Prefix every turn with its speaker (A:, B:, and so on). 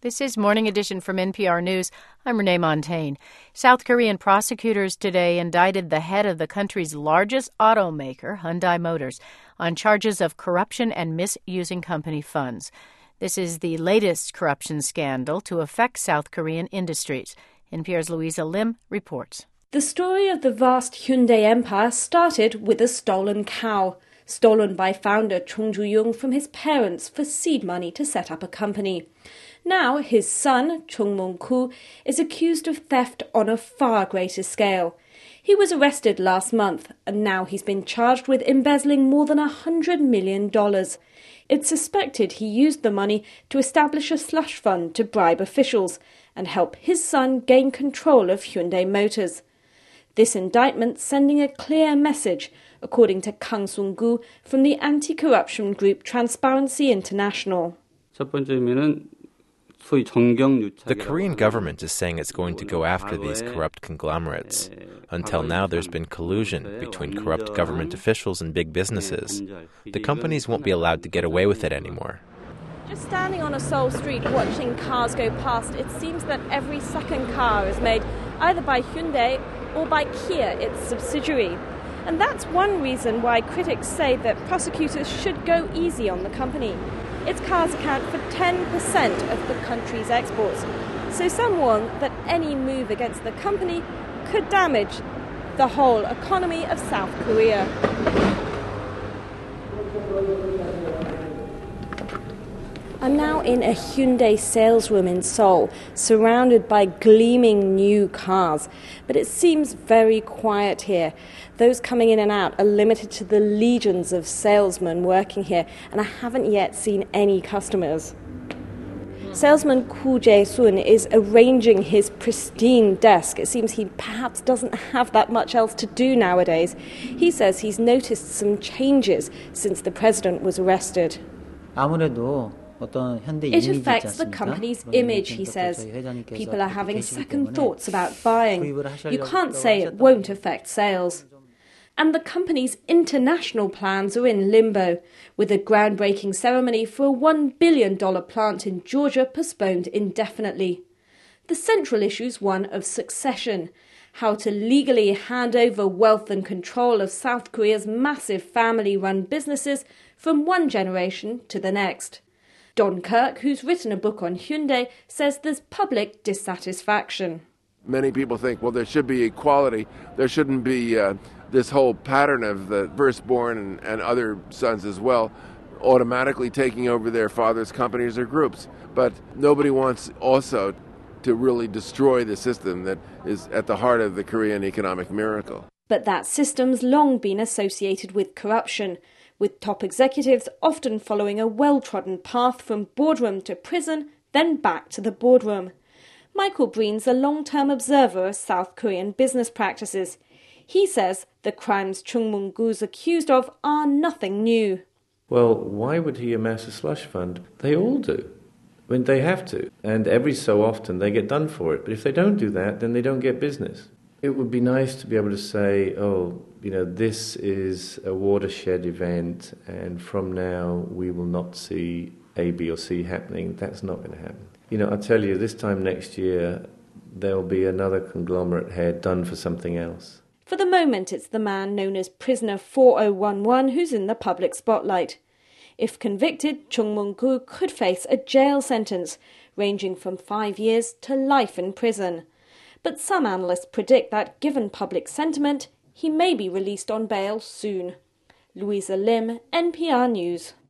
A: This is Morning Edition from NPR News. I'm Renee Montagne. South Korean prosecutors today indicted the head of the country's largest automaker, Hyundai Motors, on charges of corruption and misusing company funds. This is the latest corruption scandal to affect South Korean industries. NPR's Louisa Lim reports.
B: The story of the vast Hyundai empire started with a stolen cow, stolen by founder Chung Ju-young from his parents for seed money to set up a company. Now his son, Chung Mong-koo, is accused of theft on a far greater scale. He was arrested last month, and now he's been charged with embezzling more than $100 million. It's suspected he used the money to establish a slush fund to bribe officials and help his son gain control of Hyundai Motors. This indictment sending a clear message, according to Kang Sung-gu from the anti-corruption group Transparency International.
C: The Korean government is saying it's going to go after these corrupt conglomerates. Until now, there's been collusion between corrupt government officials and big businesses. The companies won't be allowed to get away with it anymore.
B: Just standing on a Seoul street watching cars go past, it seems that every second car is made either by Hyundai or by Kia, its subsidiary. And that's one reason why critics say that prosecutors should go easy on the company. Its cars account for 10% of the country's exports. So some warn that any move against the company could damage the whole economy of South Korea. I'm now in a Hyundai sales room in Seoul, surrounded by gleaming new cars. But it seems very quiet here. Those coming in and out are limited to the legions of salesmen working here, and I haven't yet seen any customers. Salesman Koo Jae-sun is arranging his pristine desk. It seems he perhaps doesn't have that much else to do nowadays. He says he's noticed some changes since the president was arrested. It affects the company's image, he says. People are having second thoughts about buying. You can't say it won't affect sales. And the company's international plans are in limbo, with a groundbreaking ceremony for a $1 billion plant in Georgia postponed indefinitely. The central issue is one of succession, how to legally hand over wealth and control of South Korea's massive family-run businesses from one generation to the next. Don Kirk, who's written a book on Hyundai, says there's public dissatisfaction.
D: Many people think, well, there should be equality. There shouldn't be this whole pattern of the firstborn and other sons as well automatically taking over their father's companies or groups. But nobody wants also to really destroy the system that is at the heart of the Korean economic miracle.
B: But that system's long been associated with corruption, with top executives often following a well-trodden path from boardroom to prison, then back to the boardroom. Michael Breen's a long-term observer of South Korean business practices. He says the crimes Chung Mong-koo's accused of are nothing new.
E: Well, why would he amass a slush fund? They all do. I mean, they have to. And every so often they get done for it. But if they don't do that, then they don't get business. It would be nice to be able to say, this is a watershed event, and from now we will not see A, B, or C happening. That's not going to happen. I tell you, this time next year, there'll be another conglomerate head done for something else.
B: For the moment, it's the man known as Prisoner 4011 who's in the public spotlight. If convicted, Chung Mong-koo could face a jail sentence ranging from 5 years to life in prison. But some analysts predict that, given public sentiment, he may be released on bail soon. Louisa Lim, NPR News.